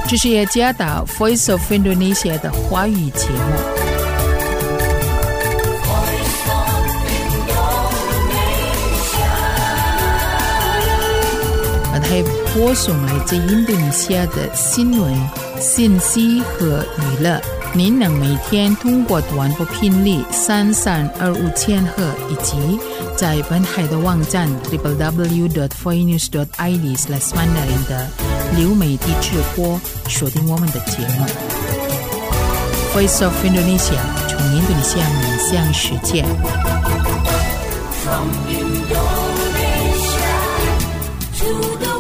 这是耶加达 Voice of Indonesia 的华语节目。还播送来自印度尼西亚的新闻、信息和娱乐。您能每天通过短波频率3325千赫以及在本海的网站 www.voinews.id/mandarin 的流媒体直播锁定我们的节目。Voice of Indonesia 从印度尼西亚面向世界。From Indonesia to the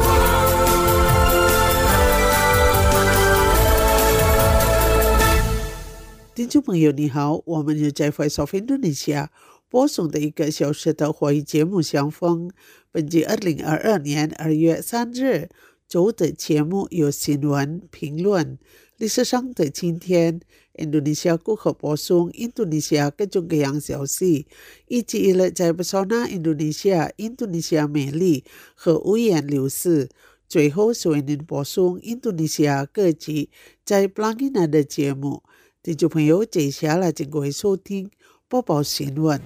听众朋友你好，我们又在 Voice of Indonesia 播送的1个小时的华语节目相逢。本季2022年2月3日周的节目有新闻评论、历史上的今天、印度尼西亚顾客播送印度尼西亚各种各样消息，以及在pesona印度尼西亚美丽和五颜六色。最后是为您播送印度尼西亚各地在 Pelangina 的节目。听众朋友，接下来请各位收听播报新闻。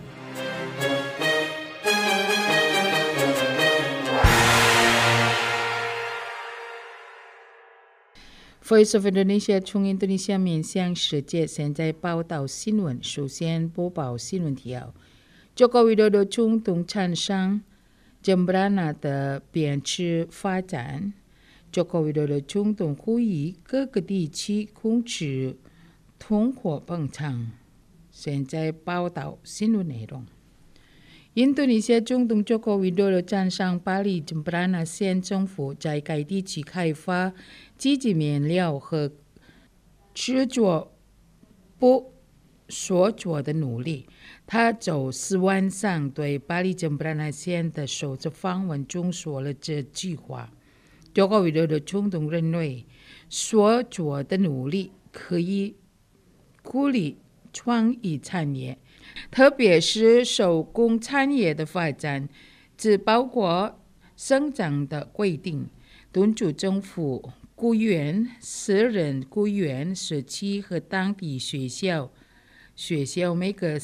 Voice of Indonesia 从印度尼西亚面向世界，现在报道新闻。首先播报新闻提要：Joko Widodo 中东厂商 Jembrana 的编制发展。Joko Widodo 中东呼吁各个地区控制通货膨胀。现在报道新闻内容。印度尼西亚总统 Joko Widodo 赞赏巴里 Jembrana 县政府在该地区开发积极面料和制作布所做的努力。他周四晚上对巴里 Jembrana 县的首次访问中说了这句话。Joko Widodo 总统认为所做的努力可以鼓励创意产业，特别是手工产业的发展，只包括生长的规定，敦促政府雇员、私人雇员、社区和当地学校每个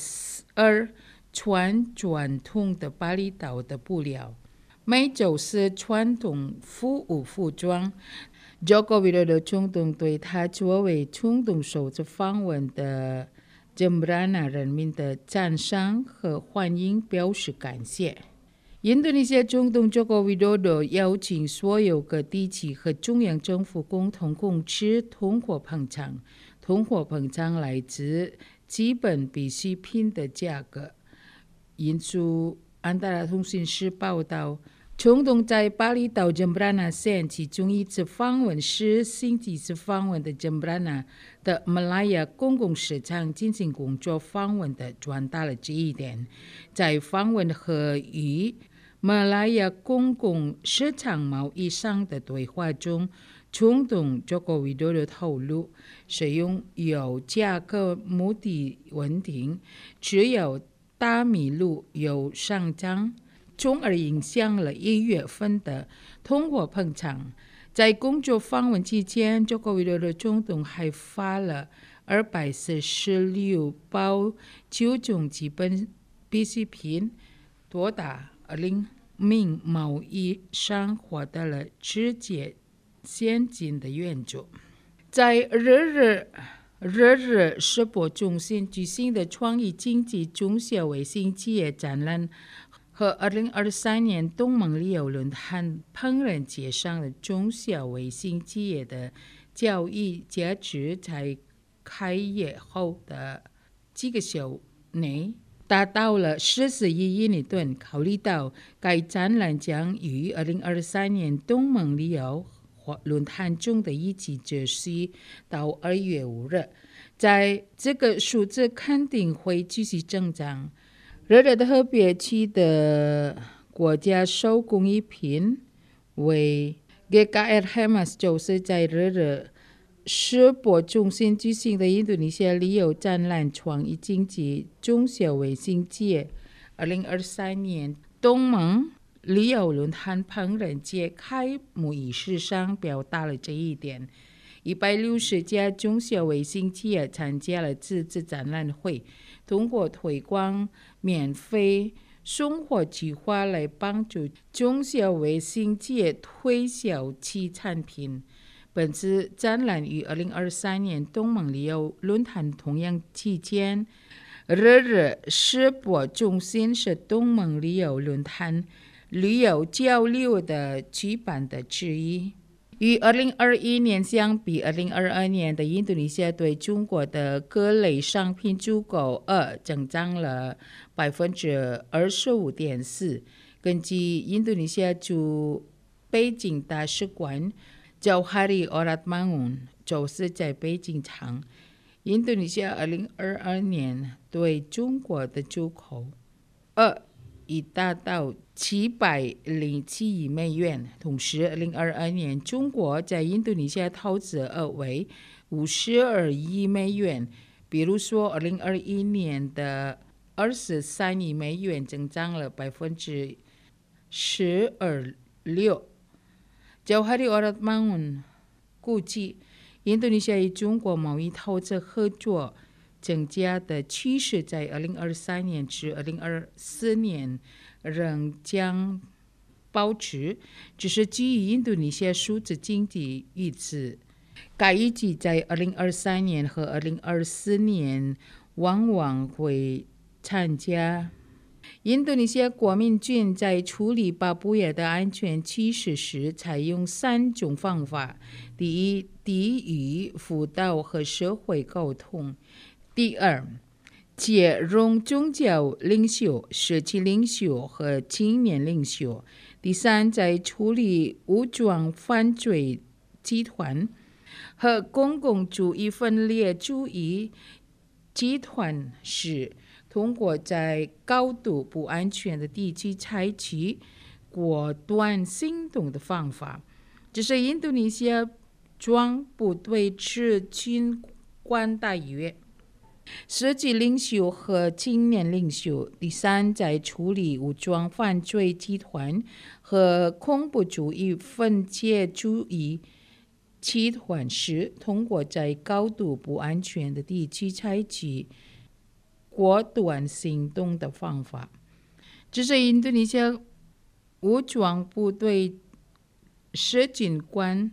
2穿传统的巴厘岛的布料，每周是传统服装。Joko Widodo 总统对他作为总统首次访问的 Jembrana 人民的赞赏和欢迎表示感谢。印度尼西亚总统 Joko Widodo 邀请所有各地区和中央政府共同控制通货膨胀。通货膨胀来自基本必需品的价格。引述安达拉通讯社报道，总统在巴厘岛 Jembrana 县其中一次访问时，星期四访问的 Jembrana 的马来亚公共市场进行工作访问的传达了这一点。在访问和与马来亚公共市场贸易商的对话中，总统 Joko Widodo 透露，使用油价格目的稳定，只有大米路有上涨，从而影响了1月份的通货膨胀。在工作访问期间 Joko Widodo 总统还发了246包9种基本必需品，多达20名贸易商获得了直接现金的援助。在日世博中心举行的创意经济中小微型企业展览和2023年东盟旅游论坛烹饪节上的中小微型企业的交易价值在开业后的几个小内达到了41亿美元。考虑到该展览将于2023年东盟旅游论坛中的一起结束到2月5日，在这个数字肯定会继续增长。热热特别区的国家手工艺品为 GKR Hemas 就是在热热世博中心举行的印度尼西亚旅游展览创意经济中小微型企业2023年东盟旅游论坛烹饪节开幕仪式上表达了这一点。 160家中小微型企业参加了这次展览会，通过推广免费送货计划来帮助中小微型企业推销其产品。本次展览于2023年东盟旅游论坛同样期间，日日世博中心是东盟旅游论坛旅游交流的举办的之一。与2021年相比，2022年的印度尼西亚对中国的各类商品出口额增长了 25.4%。根据印度尼西亚驻北京大使馆Jauhari Oratmangun 就是在北京称，印度尼西亚2022年对中国的出口额已达到707亿美元。同时2022年中国在印度尼西亚投资额为52亿美元，比如说2021年的23亿美元增长了 12.6%。Jauhari Oratmangun 估计，印度尼西亚与中国贸易投资合作增加的趋势在2023年至2024年仍将保持，只是基于印度尼西亚数字经济预测，该预计在2023年和2024年往往会参加。印度尼西亚国民军在处理巴布亚的安全趋势时采用3种方法：第一，地域辅导和社会沟通；第二，接容宗教领袖、社区领袖和青年领袖；第三，在处理武装犯罪集团和公共主义分裂主义集团时，通过在高度不安全的地区采取果断行动的方法。这是印度尼西亚装部队之军官大约社区领袖和青年领袖。第三，在处理武装犯罪集团和恐怖主义分裂主义集团时，通过在高度不安全的地区采取果断行动的方法。这是印度尼西亚武装部队士军官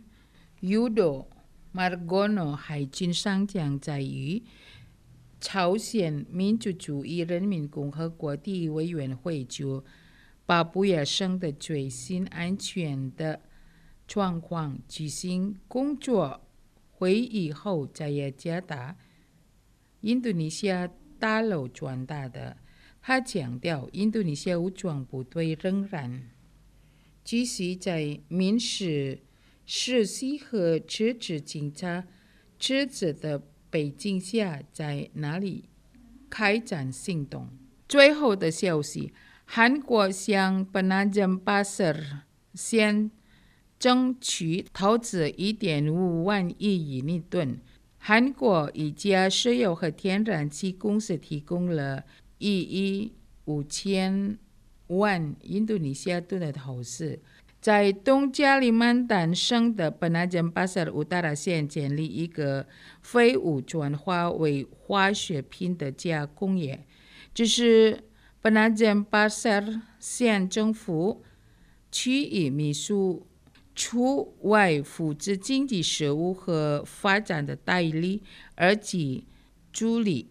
Yudo Margono 海军上将在于朝鲜民主主义人民共和国第一委员会就巴布亚省的最新安全的状况举行工作会议后在雅加达印度尼西亚大楼转达的。他强调，印度尼西亚武装部队仍然继续在民事实习和支持警察职责的背景下，在哪里开展行动。最后的消息，韩国向Penajam Pasir 县争取投资 1.5 万亿印尼盾。韩国一家石油和天然气公司提供了1亿5千万印度尼西亚盾的投资，在东加里曼丹省的Penajam Pasir Utara 县建立一个废物转化为化学品的加工业。这是Penajam Pasir 县政府区域秘书处外负责经济事务和发展的代理而及助理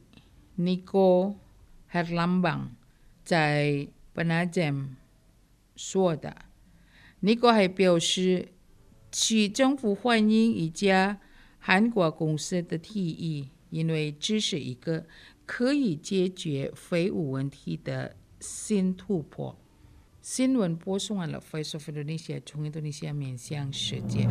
Niko Herlambang 在Penajam 说的。Niko 还表示，区政府欢迎一家韩国公司的提议，因为这是一个可以解决废物问题的新突破。新闻播送完了 Voice of Indonesia 从印度尼西亚面向世界。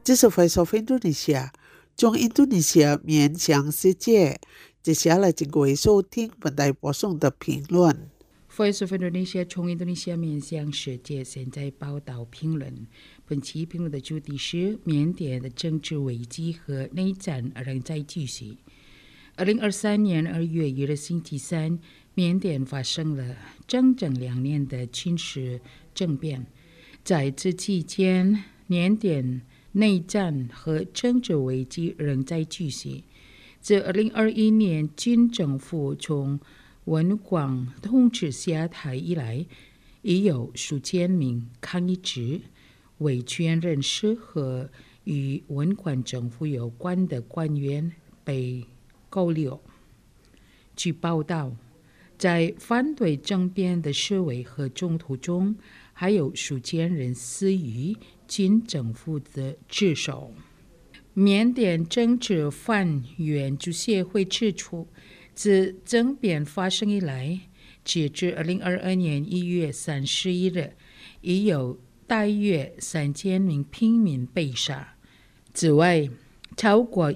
这是 Voice of Indonesia 中印度尼西亚面向世界。接下来请各位收听本台播送的评论。 Voice of Indonesia 从印度尼西亚面向世界，现在报道评论。本期评论的主题是缅甸的政治危机和内战仍在继续。2023年2月1日星期三，缅甸发生了整整2年的军事政变。在这期间，缅甸内战和政治危机仍在继续。自2021年军政府从文广统治下台以来，已有数千名抗议者、维权人士和与文广政府有关的官员被扣留。据报道，在反对政变的示威和冲突中，还有数千人死于军政府的之手。缅甸政治犯援助协会指出，自政变发生以来，截至2022年1月31日，已有大约3000名平民被杀。此外，超过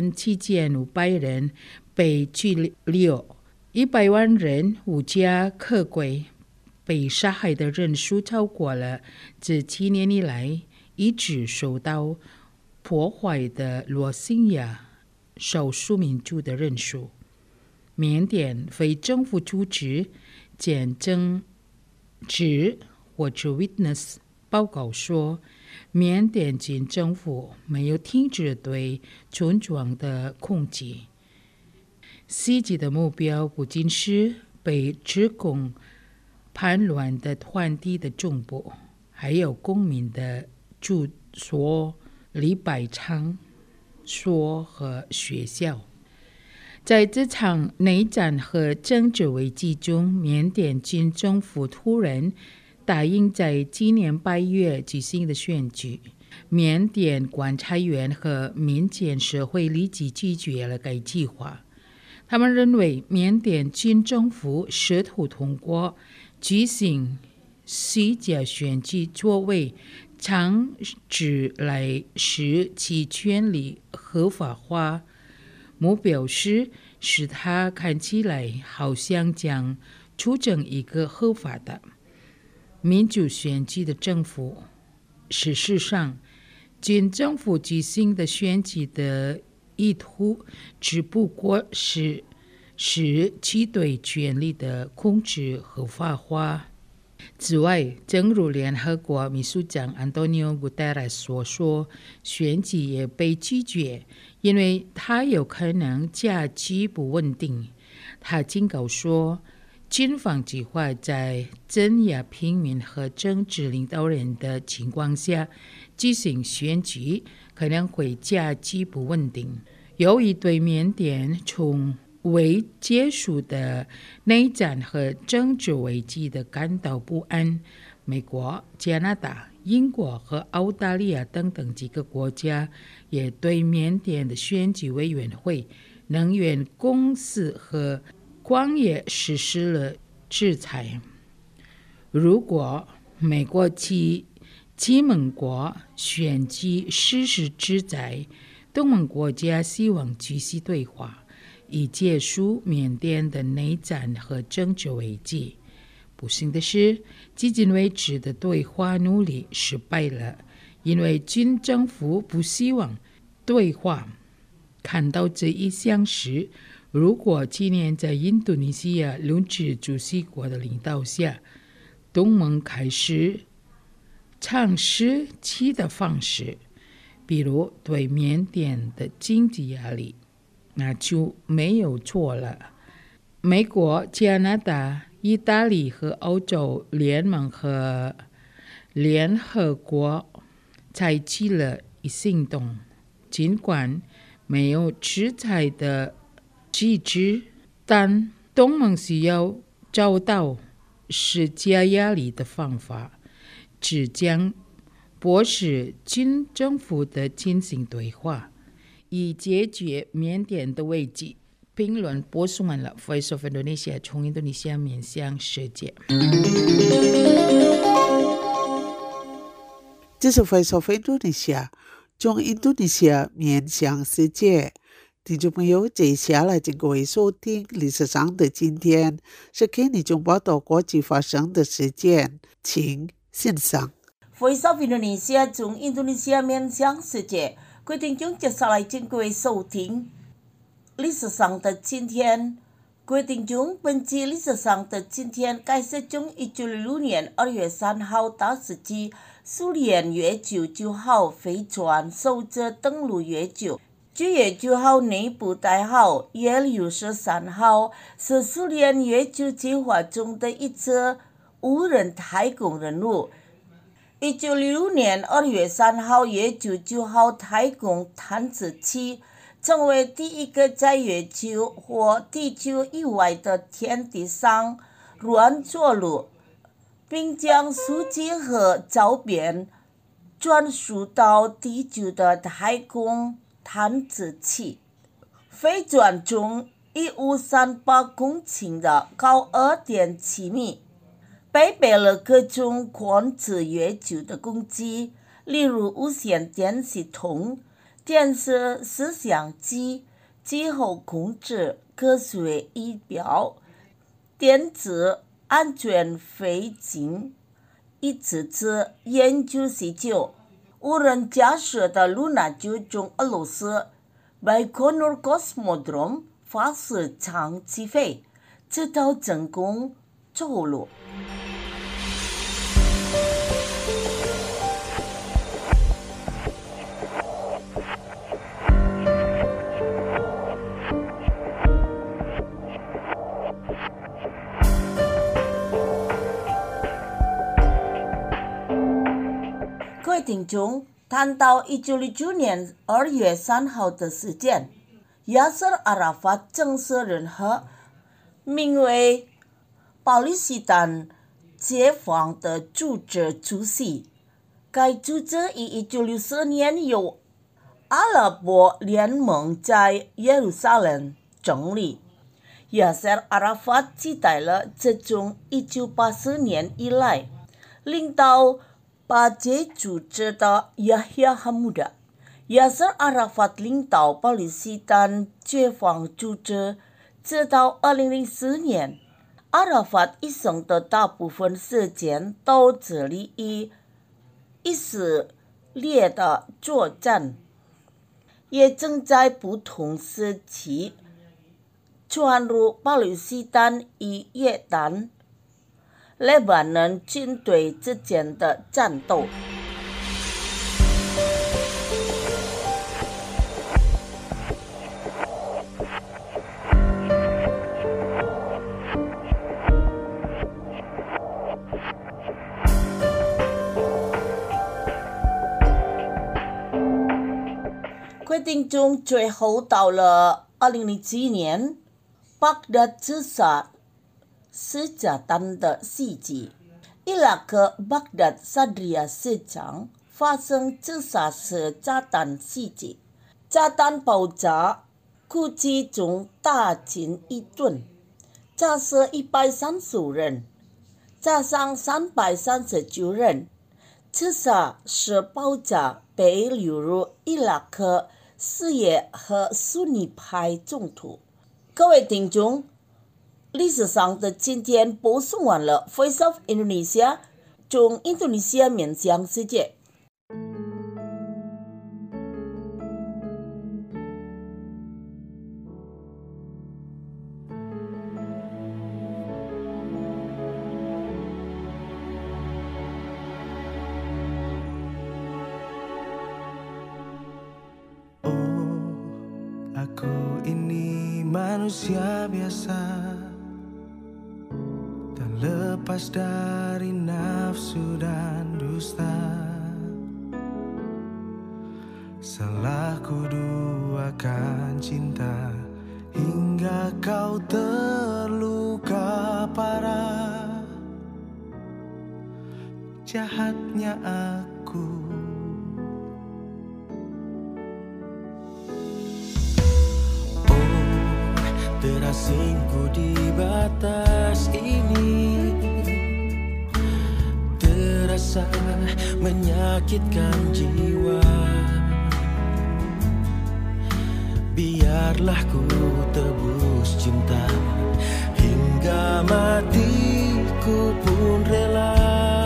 17500人被拘留，100万人无家可归。被杀害的人数超过了自7年以来一直受到破坏的罗兴亚少数民族的人数。缅甸非政府组织见证者或者 Witness 报告说，缅甸军政府没有停止对村庄的攻击。袭击的目标不仅是被指控叛乱的团体的总部，还有公民的住所、礼拜场所和学校。在这场内战和政治危机中，缅甸军政府突然答应在今年8月举行的选举。缅甸观察员和民间社会立即拒绝了该计划。他们认为缅甸军政府试图通过举行虚假选举作为尝试来使其权利合法化，目标是使它看起来好像将促成一个合法的民主选举的政府。事实上，军政府举行的选举的意图只不过是使其对权力的控制合法化。此外，正如联合国秘书长安东尼奥·古特雷斯所说，选举也被拒绝，因为它有可能加剧不稳定。他警告说，军方计划在镇压平民和政治领导人的情况下举行选举，可能会加剧不稳定。由于对缅甸从未结束的内战和政治危机的感到不安，美国、加拿大、英国和澳大利亚等几个国家也对缅甸的选举委员会、能源公司和矿业实施了制裁。如果美国其盟国选举实施制裁，东盟国家希望继续对话，以结束缅甸的内战和政治危机。不幸的是，迄今为止的对话努力失败了，因为军政府不希望对话。看到这一项时，如果今年在印度尼西亚轮值主席国的领导下，东盟开始尝试其他方式，比如对缅甸的经济压力，那就没有错了。美国、加拿大、意大利和欧洲联盟和联合国采取了行动，尽管没有制裁的机制，但东盟需要找到施加压力的方法，只将迫使军政府的进行对话，以解决缅甸的危机。评论播送完了 Voice of Indonesia 从印度尼西亚面向世界。 这是 Voice of Indonesia 从印度尼西亚面向世界。听众朋友，接下来请各位收听历史上的今天，是给你中报道国际发生的事件，请欣赏。 Voice of Indonesia 从印度尼西亚面向世界，各位听众接下来请各位收听历史上的今天。各位听众，本期历史上的今天开始从1966年2月3号到实际，苏联月球9号飞船首次登陆月球。9月9号内部代号耶律13号，是苏联月球计划中的一次无人太空任务。1966年2月3号，月球9号太空探测器成为第一个在月球或地球以外的天地上软着陆，并将数据和照片转输到地球的太空探测器。飞船中1538公顷的高 2.7 米，配备了各种控制月球的工具，例如无线电系统、电视摄像机、气候控制、科学仪表、电子安全飞行，以此次研究需求。无人驾驶的卢纳九中俄罗斯 Baikonur Cosmodrome 发射场起飞，直到成功着陆。各位听众，谈到1969年2月3号的事件，亚瑟·阿拉法正式任何名为巴勒斯坦解放的组织主席。该组织于1964年由阿拉伯联盟在耶路撒冷成立。亚瑟·阿拉法取代了自从1984年以来领导巴解组织的亚亚哈穆达。亚瑟·阿拉法领导巴勒斯坦解放组织直到2004年。阿拉法一生的大部分时间都致力于以色列的作战，也正在不同时期传入巴勒斯坦与约旦、黎巴嫩军队之间的战斗。决定中最后到了2007年，巴格达自杀是炸弹的袭击。伊拉克巴格达萨迪亚市场发生自杀式炸弹袭击，炸弹爆炸估计重达近1吨，炸死130人，炸伤339人。自杀式爆炸被流入伊拉克什叶和苏尼派冲突。各位听众，历史上的今天播送完了 Voice of Indonesia 从印度尼西亚面向世界。 Aku ini manusia biasa, terlepas dari nafsu dan dusta. Salahku duakan cinta hingga kau terluka parah. Jahatnya aku, terasingku di batas ini, terasa menyakitkan jiwa. biarlah ku tebus cinta hingga matiku pun rela.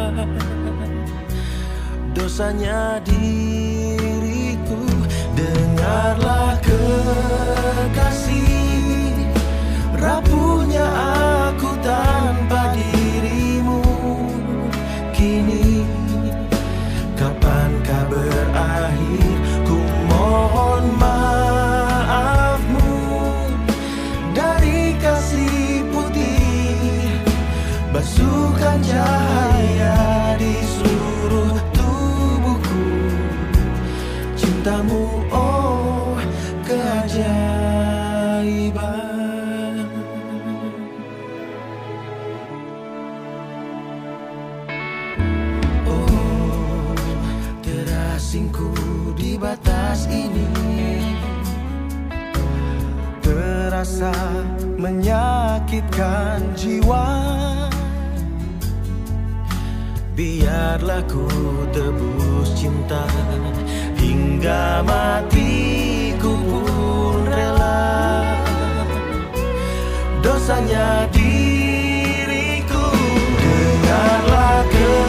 Dosanya diriku, dengarlah kekasih, rapuhnya aku tanpa dirimu. Kini kapankah berakhir, ku mohon maafmu. Dari kasih putih basuhkan cahaya di seluruh tubuhku. Cintamu oh keajaiban. Oh, terasingku di batas ini, terasa menyakitkan jiwa. Biarlah ku tebus cinta hingga matiku pun rela. Dosanya diriku, dengarlah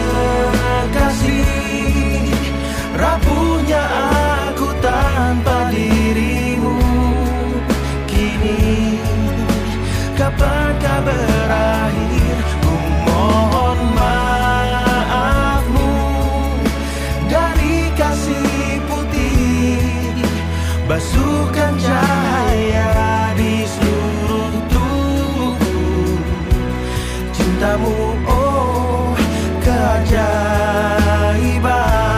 kekasih, rapuhnya aku tanpa dirimu. Kini kapankah berakhir, ku mohon maafmu. Dari kasih putih basuhkan cahaya di seluruh tubuhku. Cintamu oh keajaiban.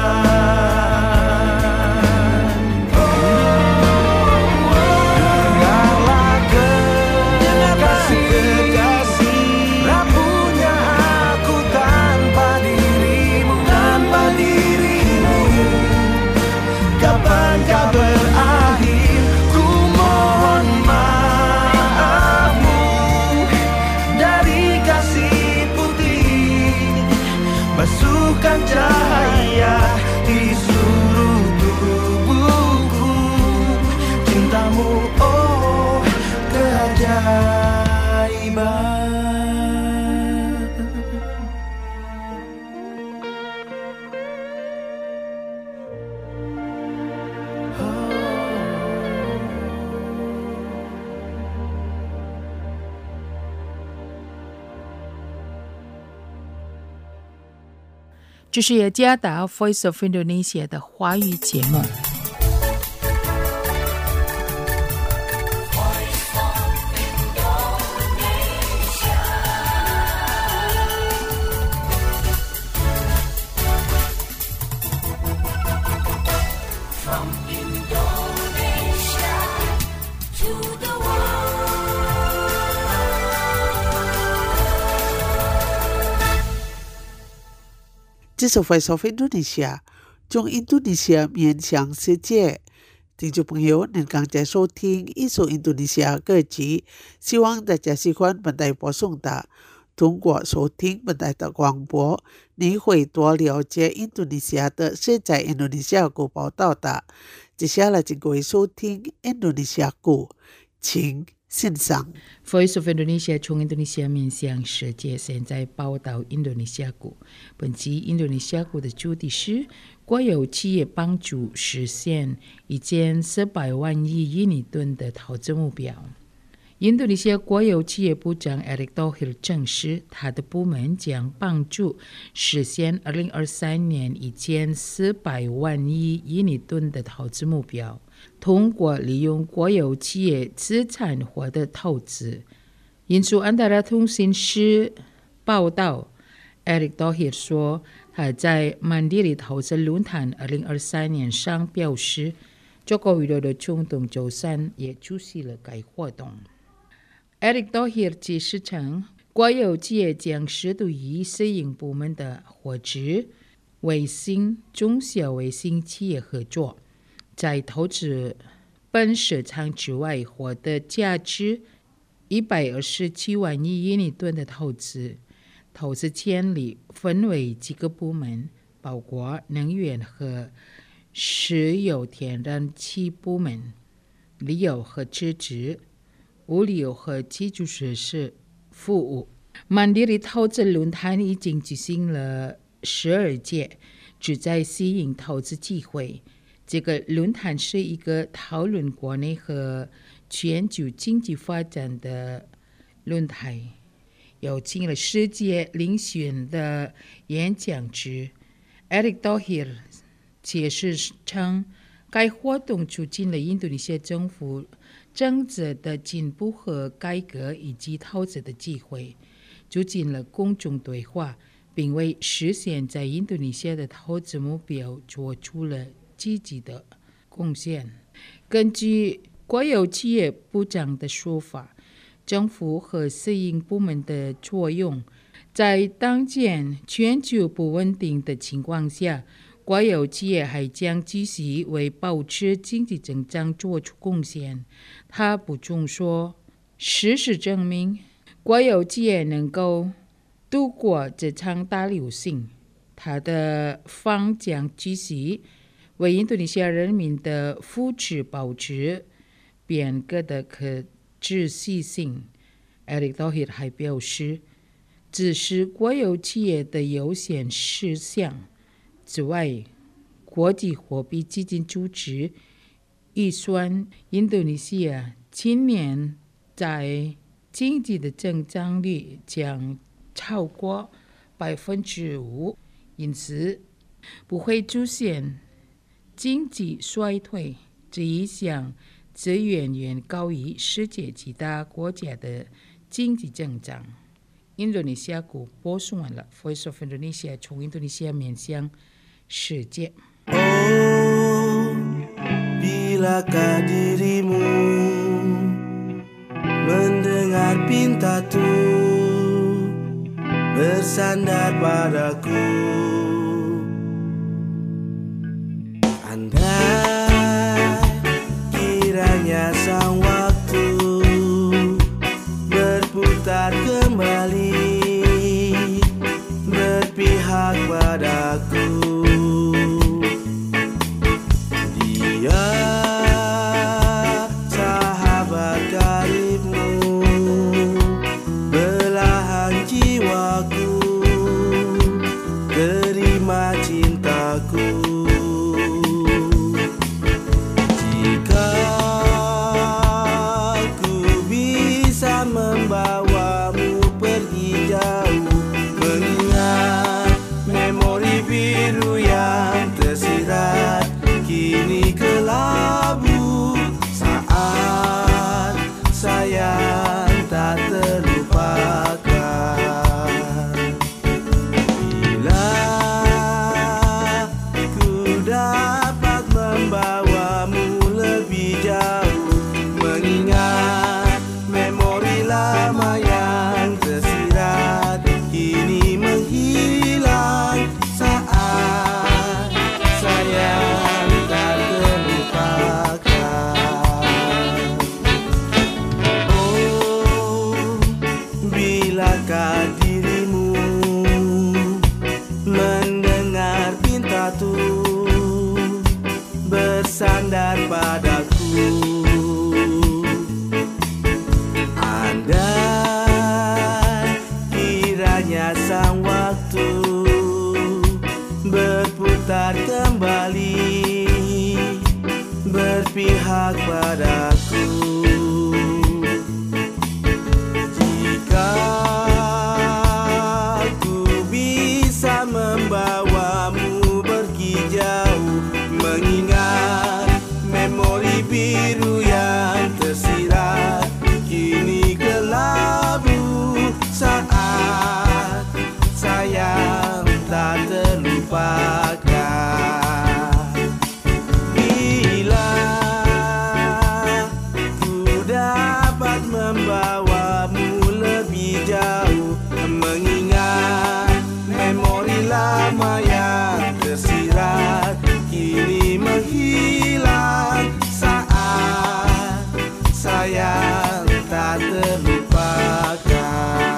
Kapankah berakhir, ku mohon maafmu. Dari kasih putih basuhkan cahaya di seluruh tubuhku. Cintamu oh keajaiban. Oh. 这是雅加达 Voice of Indonesia 的华语节目。 这是 Voice of Indonesia， 从印度尼西亚面向世界。听众朋友，您刚才收听一首印度尼西亚歌曲，希望大家喜欢本台播送的。通过收听本台的广播，你会多了解印度尼西亚的世界印度尼西亚歌报道的。接下来请各位收听印度尼西亚歌，请欣赏。 Voice of Indonesia 从印度尼西亚面向世界，现在报道印度尼西亚股。本期印度尼西亚股的主题是国有企业帮助实现1400万亿印尼盾的投资目标。印度尼西亚国有企业部长 Erick Thohir 证实，他的部门将帮助实现2023年1400万亿印尼盾的投资目标，通过利用国有企业资产获得投资。引述安达拉通讯社报道， Erick Thohir 说，他在曼迪里投资论坛2023年上表示，Joko Widodo总统周三也出席了该活动。Erick Thohir 解释称，国有企业将适度与私营部门的或者微型、中小微型企业合作，在投资本市场之外获得价值127万亿印尼盾的投资。投资潜力分为几个部门，包括能源和石油天然气部门。 理由和支持，无理由和基础设施服务。Mandiri 投资论坛已经举行了12届，旨在吸引投资机会。这个论坛是一个讨论国内和全球经济发展的论坛，邀请了世界领选的演讲者。Erick Thohir 解释称，该活动促进了印度尼西亚政府政策的进步和改革，以及投资的机会，促进了公众对话，并为实现在印度尼西亚的投资目标做出了积极的贡献。根据国有企业部长的说法，政府和私营部门的作用，在当前全球不稳定的情况下，国有企业还将继续为保持经济增长做出贡献。他补充说，事实证明，国有企业能够度过这场大流行。他的方将继续为印度尼西亚人民的福祉保持变革的可持续性。Erick Thohir 还表示，这是国有企业的优先事项。此外，国际货币基金组织预算印度尼西亚今年在经济的增长率将超过 5%， 因此不会出现经济衰退。这一项则远远高于世界其他国家的经济增长。印度尼西亚国播送完了 Voice of Indonesia 从印度尼西亚面向世界。 Bilakah dirimu mendengar pintaku bersandar padaku, andai kiranya sang waktu berputar kembali berpihak padaku. Dia sahabat karibmu, belahan jiwaku, terima cintaku. Jika ku bisa membawamu pergi jauh, mengingat memori biru yang tersirat kini kelabu, saat sayang tak terlupakan. Bila ku dapat membawamu lebih jauh, mengingat memori lama yang tersirat kini menghilang, saat sayang bilakah dirimu mendengar pintaku bersandar padaku, andai kiranya sang waktu berputar kembali berpihak padaku. Membawamu pergi jauh, mengingat memori biru yang tersirat kini kelabu, saat sayang tak terlupakan. Bila ku dapat membawamu lebih jauh, mengingat memori lama yang tersirat kini menghilang, saat sayang tak terlupakan.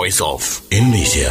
Voice of Indonesia.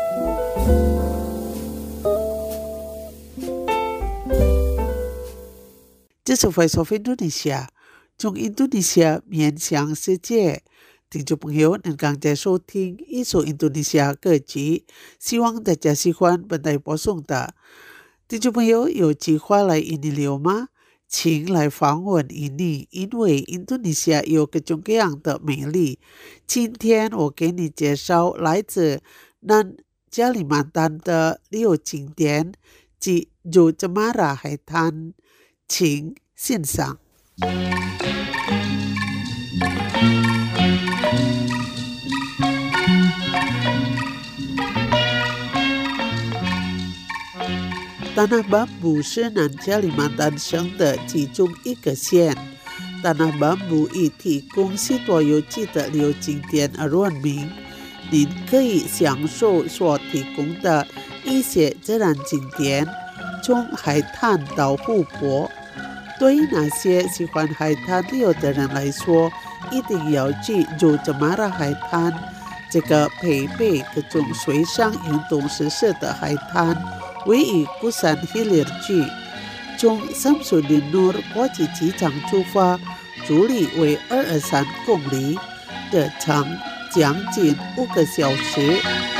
This is Voice of Indonesia， 从印度尼西亚面向世界。听众朋友能刚才收听一首印度尼西亚歌曲，希望大家喜欢本台播送的。听众朋友有计划来印尼旅吗？请来访问印尼，因为印度尼西亚有各种各样的美丽。今天我给你介绍来自南加里曼丹的旅游景点及Johor Cemara海滩，请欣赏。Tanah Bambu 是南加里曼丹省的其中一个县。Tanah Bambu 以提供许多有趣的旅游景点而闻名。您可以享受所提供的一些自然景点，从海滩到湖泊。对于那些喜欢海滩旅游的人来说，一定要去Johor Cemara海滩，这个配备各种水上运动设施的海滩。位于鼓山 Hilir 区，从Samsudin Nur 国际机场出发，距离为223公里，车程将近5个小时。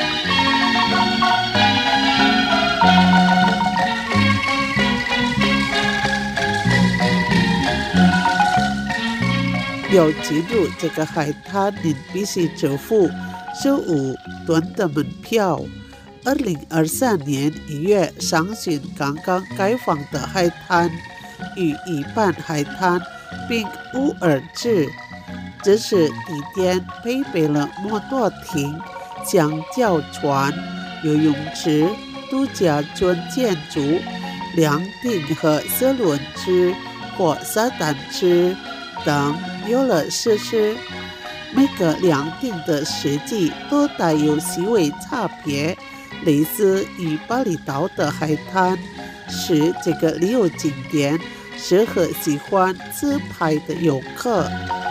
要进入这个海滩，您必须支付15吨的门票。2023年1月上旬刚刚开放的海滩与一般海滩并无二致，这是地点配备了摩托艇、香蕉船、游泳池、度假村建筑、凉亭和四轮池或沙滩池等游乐设施。每个凉亭的设计都带有细微差别，类似于巴厘岛的海滩，是这个旅游景点适合喜欢自拍的游客。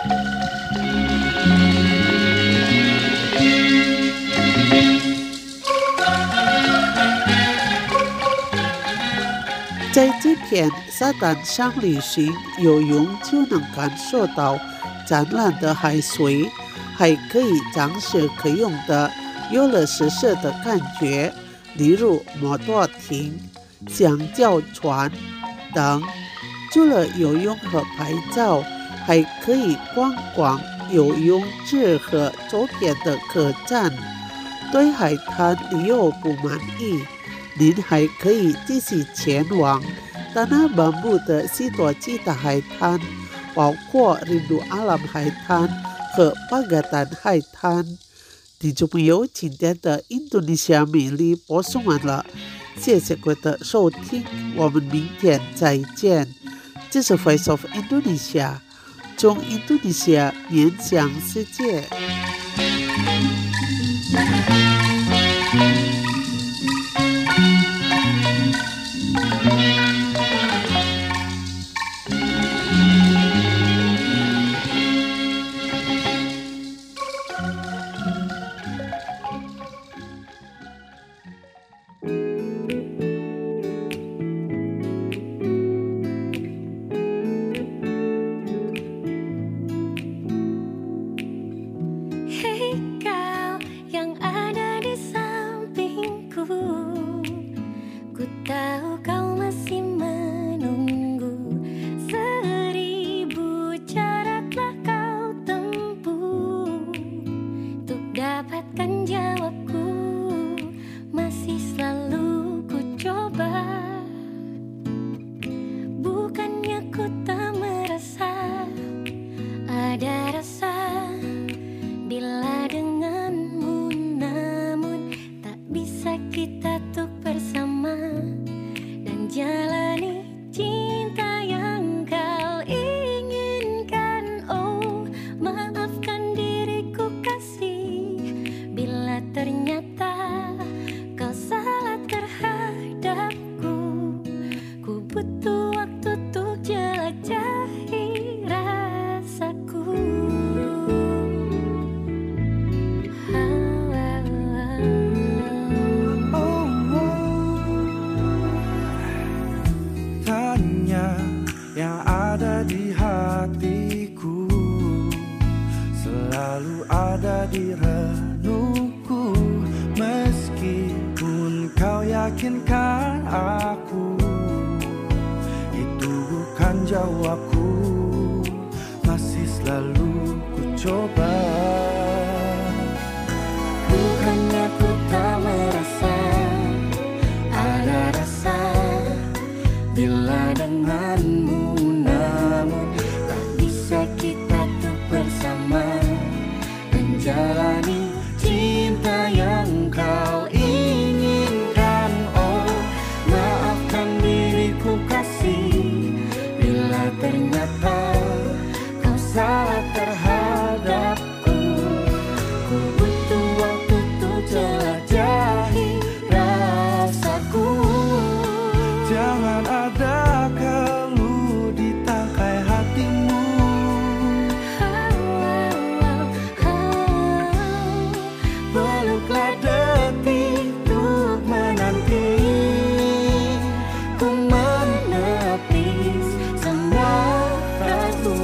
在这片沙滩上旅行，游泳就能感受到湛蓝的海水，还可以尝试可用的游乐设施的感觉，例如摩托艇、香蕉船等。除了游泳和拍照，还可以逛逛游泳池和周边的客栈。对海滩旅游不满意，您还可以继续前往Tanah Bambu的许多其他海滩，包括Rindu Alam 海滩和Pagatan海滩。听众朋友，今天的印度尼西亚美丽播送完了，谢谢各位的收听，我们明天再见。这是 Voice of Indonesia， 从印度尼西亚面向世界。 Kita tuh bersama dan jalani meyakinkan aku, itu bukan jawabku. Masih selalu ku coba. Bukannya ku tak merasa ada rasa bila denganmu, namun tak bisa kita tuh bersama menjalani cinta yang kau inginkan. Oh, maafkan diriku kasih bila ternyata kau salah terhadapku. Ku butuh waktu untuk jelajahi rasaku. Jangan ada keluh di tangkai hatimu. Peluklah detik untuk menanti. Ku menepis semua ragu.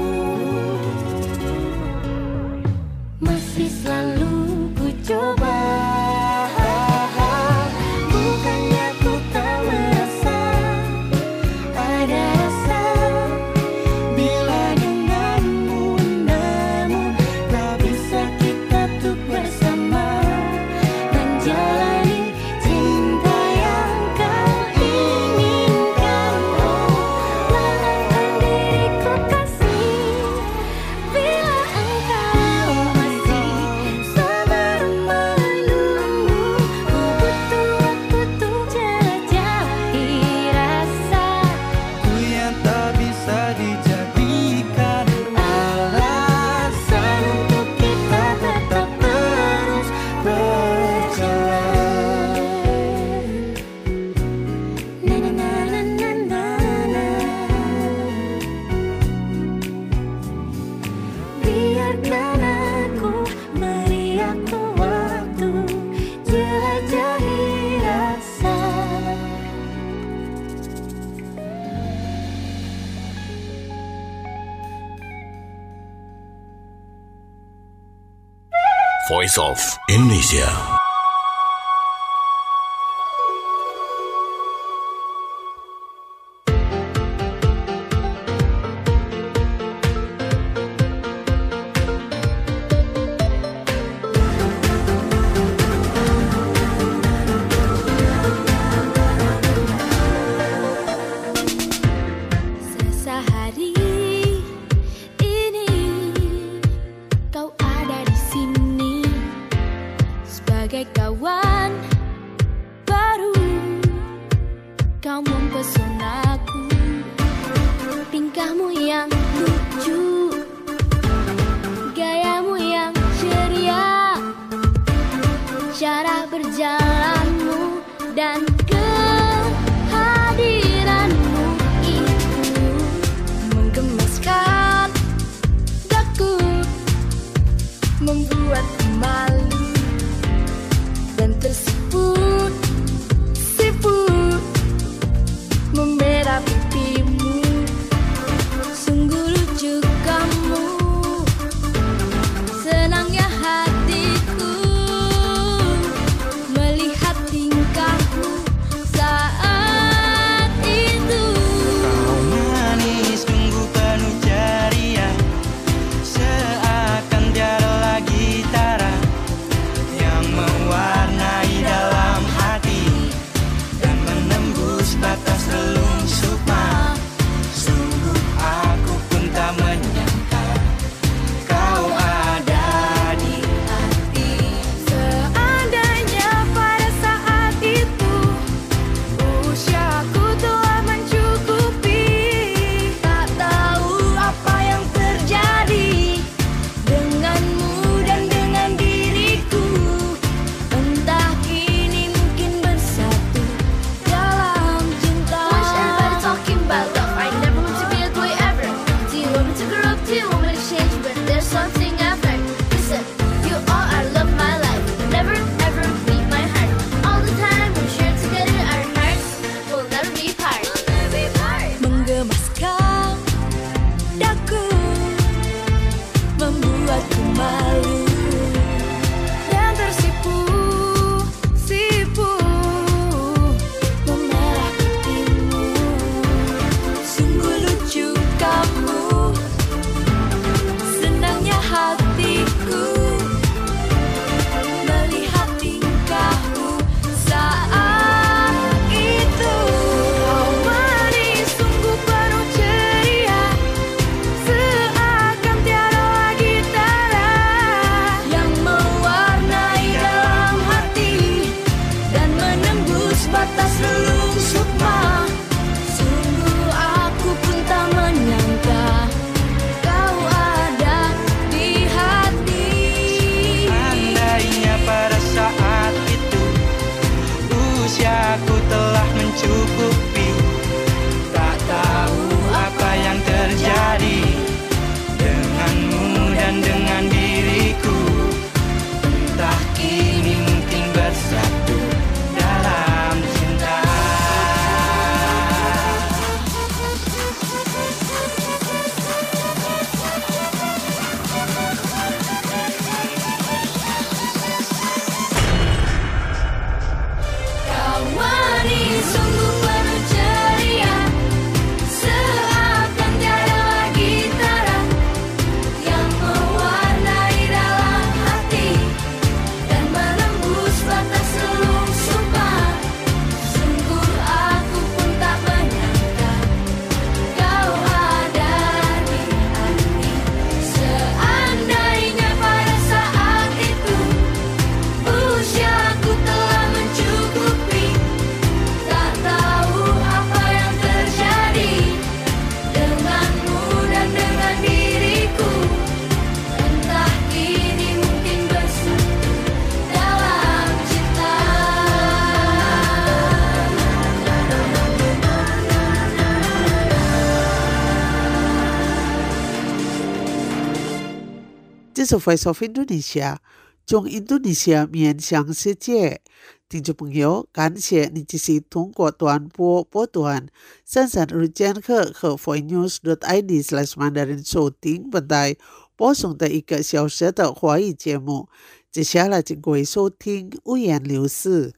Masih selalu ku coba. Bukannya ku tak merasa ada rasa bila denganmu, namun tak bisa kita tuh bersama menjalani cinta yang kau inginkan. Oh, maafkan diriku kasih bila engkau masih sabar menunggu. Ku butuh waktu untuk jelajahi rasa. Ku yang tak bisa dijadikan Alasan untuk kita tetap terus berjalan. Na na na na na na na. Biarkan aku beri aku waktu jelajahi rasa. Voice of Indonesia. Sehari ini kau ada di sini sebagai kawan baru. Kau mempesonaku, tingkahmu yang lucu, gayamu yang ceria, cara berjalanmu dan kehadiranmu itu menggemaskan daku, membuatku malu dan tersiput-siput memerah pipimu. Sungguh lucu kamu, senangnya hatiku melihat tingkahmu saat itu. Kau manis, sungguh penuh ceria, seakan tiada lagi tara. mencukupi. Tak tahu apa yang terjadi denganmu dan dengan diriku. Entah kini mungkin bersatu dalam cinta. Kawan ini sungguh penuh ceria, seakan tiada lagi tara yang mewarnai dalam hati dan menembus batas relung sumpah. Sungguh aku pun tak menyangka kau ada di hati. Seandainya pada saat itu usiaku telah mencukupi, tak tahu apa yang terjadi denganmu dan dengan diriku. Entah kini mungkin bersatu dalam cinta. 这是 Voice of Indonesia， 中印度尼西亚面向世界。听众朋友，感谢你继续通过短波波段33日间课和 voinews.id/mandarin 收听本台播送的1个小时的华语节目。接下来请各位收听五言六事。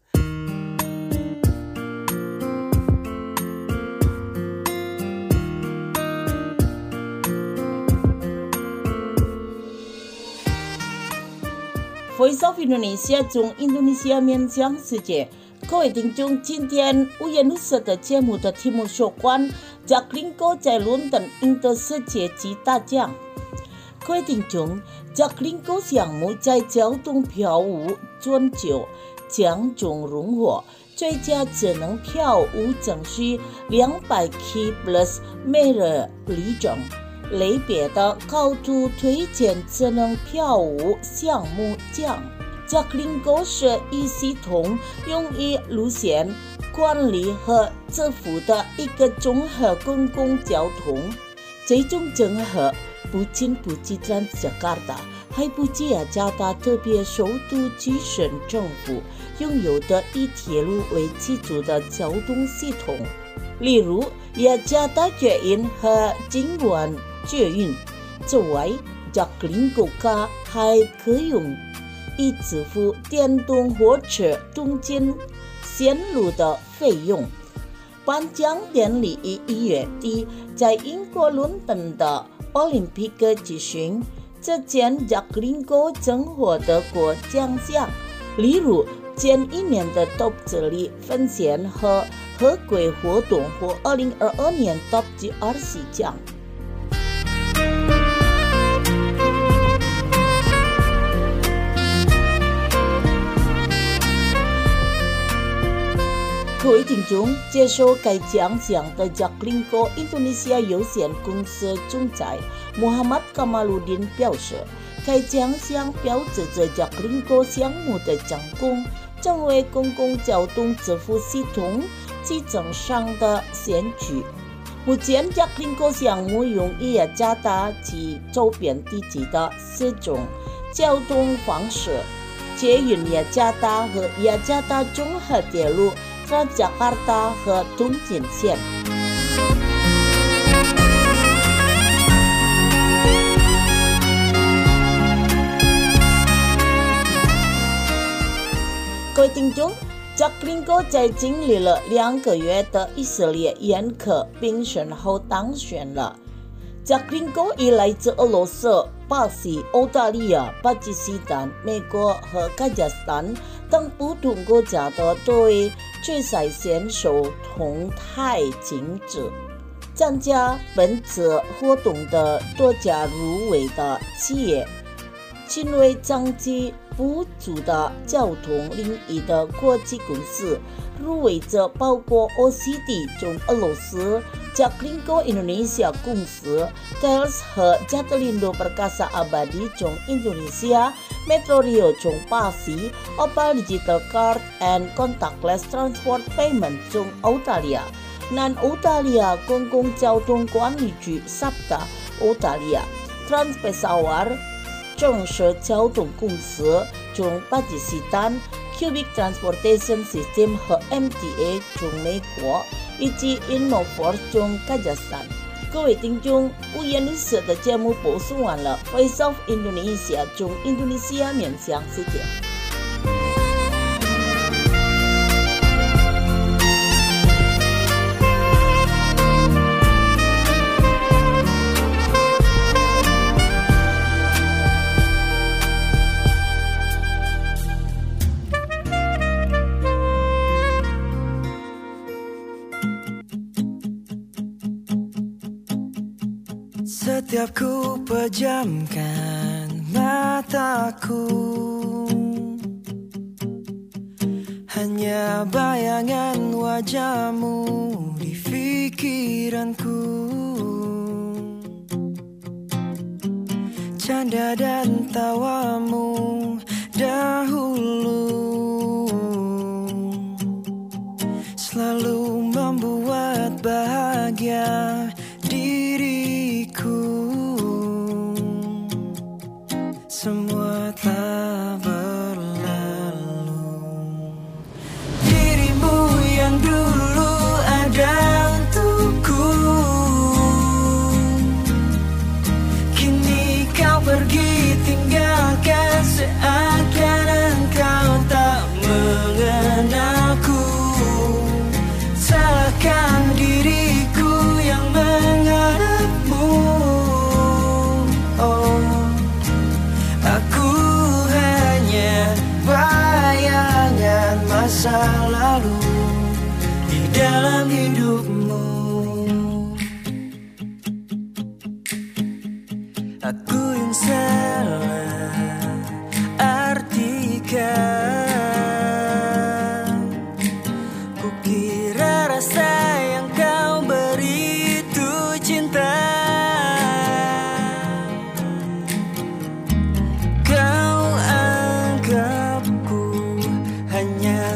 Voice of Indonesia 中印度尼西亚面向世界，各位听众，今天五颜六色的节目的题目有关 Jaklingko 在伦敦赢得世界级大奖。各位听众 ，Jaklingko 项目在交通票务专九奖中荣获最佳智能票务证书200K Plus 每日礼奖类别的高度推荐智能票务项目奖。Jaklingko 是一系统用于路线管理和支付的一个综合公共交通。这种整合不仅不只占Jakarta，还不及雅加达特别首都基省政府拥有的以铁路为基础的交通系统，例如雅加达捷运和京湾捷运。此外 ，Jaklingko 卡还可用以支付电动火车中间线路的费用。颁奖典礼于1月底在英国伦敦的奥林匹克举行。这件 Jaklingko 曾获得过奖项，例如前1年的 Top 智力分享和合规活动或2022年 Top GRC 奖。各位听众，接受该奖项的 Jaklingko 印度尼西亚有限公司总裁 Muhammad Kamaluddin 表示，该奖项标志着 Jaklingko 项目的成功，成为公共交通支付系统基层上的先驱。目前 Jaklingko 项目用于雅加达及周边地区的4种交通方式：捷运雅加达和雅加达综合铁路、Transjakarta 和东锦线。各位听众， Jaklingko 在经历了2个月的以色列严苛评选后当选了。Jaklingko 以来自俄罗斯、巴西、澳大利亚、巴基斯坦、美国和卡扎斯坦等不同国家的多位决赛选手同台竞逐。参加本次活动的多家入围的企业，均为经济不足的交通领域的国际公司。入围者包括 OCD 中俄罗斯、Jaklingko Indonesia 公司、Thales 和 Jatlindo Perkasa Abadi 中印度尼西亚、 Metro Rio 中巴士 Opal Digital Card and Contactless Transport Payment 中澳大利亚南澳大利亚公共交通管理局 SAPTA 澳大利亚 Trans-Pesawat 正式交通公司中巴基斯坦 Cubic Transportation System 和 MTA 中美国以及 Innoforce 中卡扎斯坦。各位听众，五颜六色的节目播送完了 Voice of Indonesia 中印度尼西亚面向世界。 Setiap ku pejamkan mataku, hanya bayangan wajahmu di pikiranku. Canda dan tawamu dahulu selalu membuat bahagia diriku. Semua telah berlalu. Dirimu yang dulu ada untukku, kini kau pergi tinggalkan seakan engkau tak mengenalku. Salahkan diriku yang mengharapmu. Oh, aku hanya bayangan masa lalu di dalam hidupmu. Aku yang salah artikan, kukira rasa yang kau beri itu cinta. Kau anggapku hanya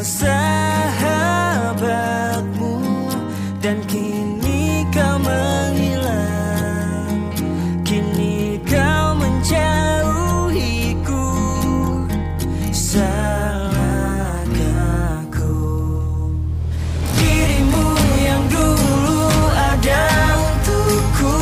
sahabatmu, dan kini kau menghilang, kini kau menjauhiku. Salahkah aku? Dirimu yang dulu ada untukku,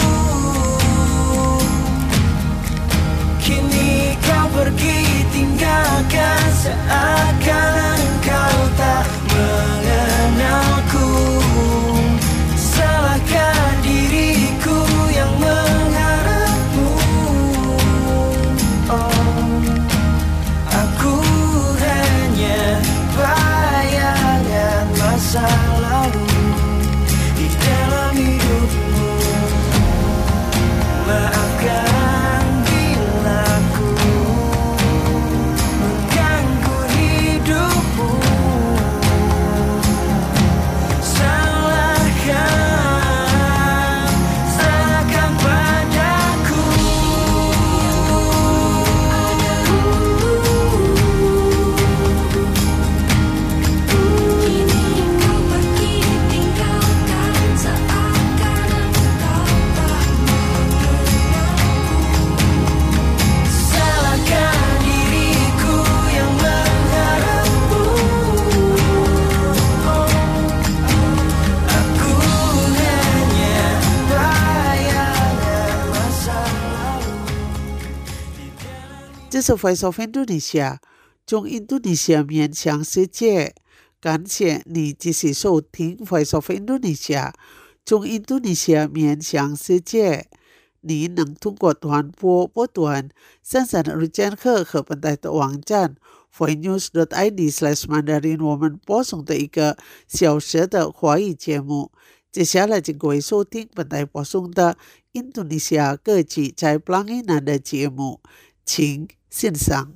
kini kau pergi tinggalkan seakan engkau tak mengenalku. Salahkan diriku yang mengharapmu. Oh, aku hanya bayangan masa lalu di dalam hidupmu. Maafkan bila ku mengganggu hidupmu. Salahkan padaku. Kini kau pergi tinggalkan seakan engkau tak mengenalku. Salahkan diriku yang mengharapmu. Aku hanya bayangan masa lalu. 这是 Voice of Indonesia 中印度尼西亚面向世界。感谢你继续收听 Voice of Indonesia 中印度尼西亚面向世界。你能通过短波波段三三日间课和本台的网站 voicenews.id/mandarin 我们播送的一个小时的华语节目。接下来请各位收听本台播送的印度尼西亚各级在 Pelanginan 的节目，请欣赏。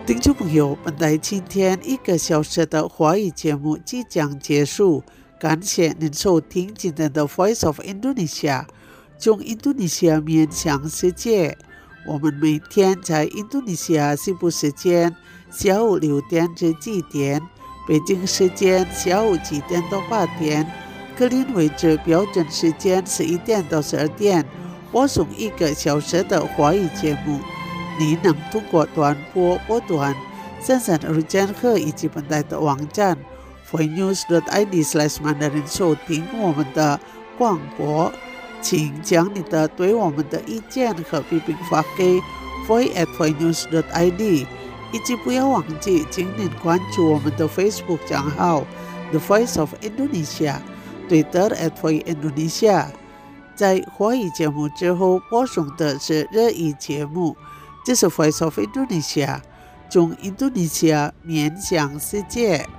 听众朋友，本来今天1个小时的华语节目即将结束，感谢您收听今天的 Voice of Indonesia， 从印度尼西亚面向世界。我们每天在印度尼西亚西部时间下午6点至7点，北京时间下午7点到8点，格林威治标准时间11点到12点，播送1个小时的华语节目。你能通过短波波段、生产日间课以及本台的网站 voinews.id/mandarin 收听我们的广播。请将你的对我们的意见和批评发给 voice@voinews.id， 以及不要忘记请您关注我们的 Facebook 账号 The Voice of Indonesia， Twitter @voiceindonesia。在华语节目之后播送的是日语节目，这是 Voice of Indonesia， 从印度尼西亚面向世界。